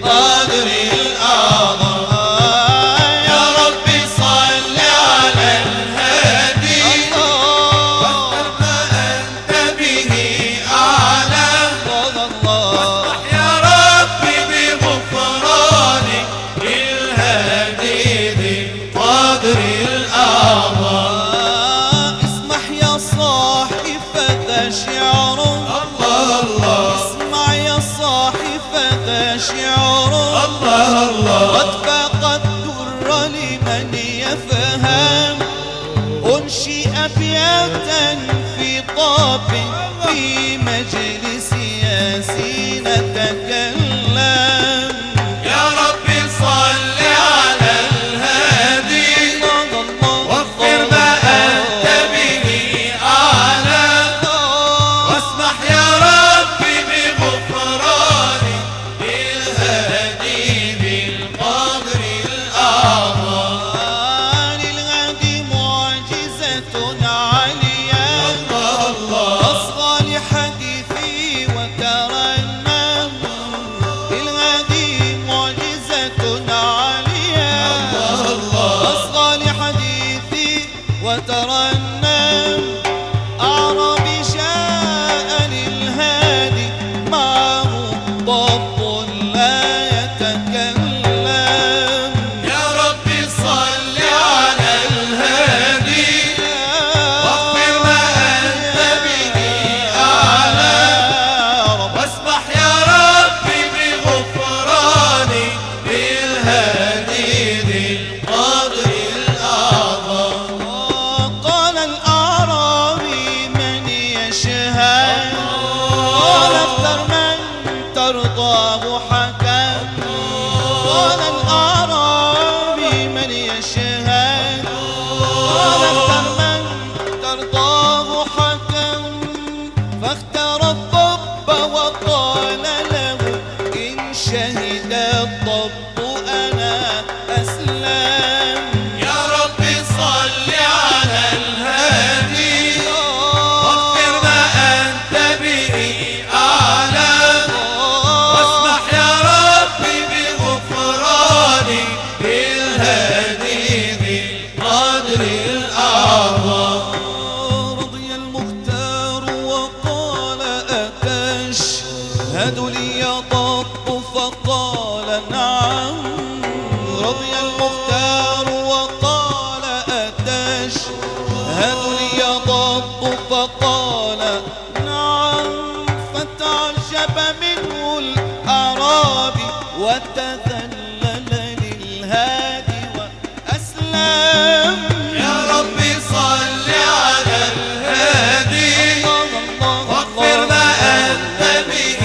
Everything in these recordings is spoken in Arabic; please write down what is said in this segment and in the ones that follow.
بالقدر الأعظم. يا ربي صل على الهادي واختر ما أنت به أعلم. واسمح يا ربي بغفرانك للهادي ذي القدر الأعظم. اسمح يا صاحي فذا شعر، الله الله، اسمع يا صاحي فذا شعر، الله الله، قد فاق الدر لمن يفهم. أنشئ أبياتا في طاب في مجلس ياسين تكلم. يا ربي صل على الهادي واغفر ما أنت به أعلم. واسمح يا ربي بغفرانك للهادي بالقدر الأعظم. للغادي معجزة عالية، الله الله، أصغى لحديثي وترنم. للغادي معجزة عالية، الله الله، أصغى لحديثي وترنم. أعرابي جاء للهادي معه ضب لا يتكلم. يا ربي صل على الهادي واغفر ما أنت به أعلم. واسمح يا ربي بغفرانك للهادي ذي القدر الأعظم. قال الأعرابي من يشهد، قال اختر من ترضاه حكم. قال الأعرابي من يشهد، قال اختر من ترضاه حكم. فاختار الضب وقال له إن شهد الضب أنا أسلم. يا ربي صل على الهادي واغفر ما أنت به أعلم. واسمح يا ربي بغفرانك للهادي ذي القدر الأعظم. رضي المختار وقال أتشهد لي ضب فقال نعم. رضي المختار وقال أتشهد لي ضب فقال نعم. فتعجب منه الأعرابي وتذلل للهادي وأسلم. يا ربي صل على الهادي واغفر ما أنت به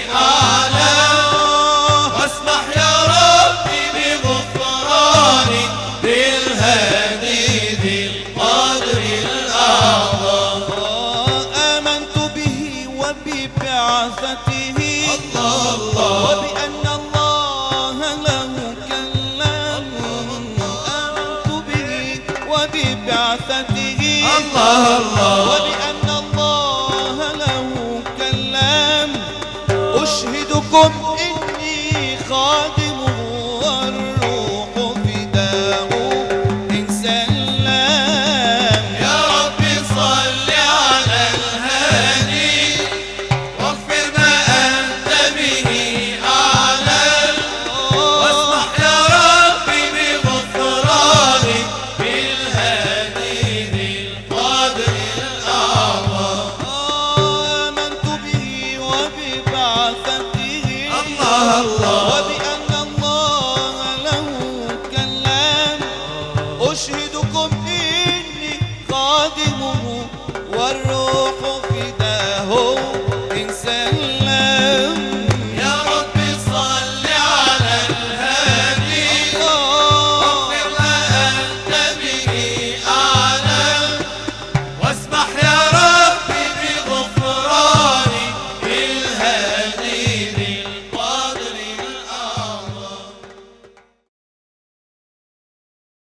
أعلم. واسمح يا ربي بغفرانك للهادي ذي القدر الأعظم. آمنت به وببعثته، الله الله، وبأن الله له كلم. آمنت به وببعثته، الله الله، وبأن الله له كلم. أشهدكم إني خادمه والروح فداه إن سلم. يا ربي صل على الهادي واغفر ما أنت به أعلم. واسمح يا ربي بغفرانك بالهادي ذي القدر الأعظم. آمنت به وببعثته، الله الله،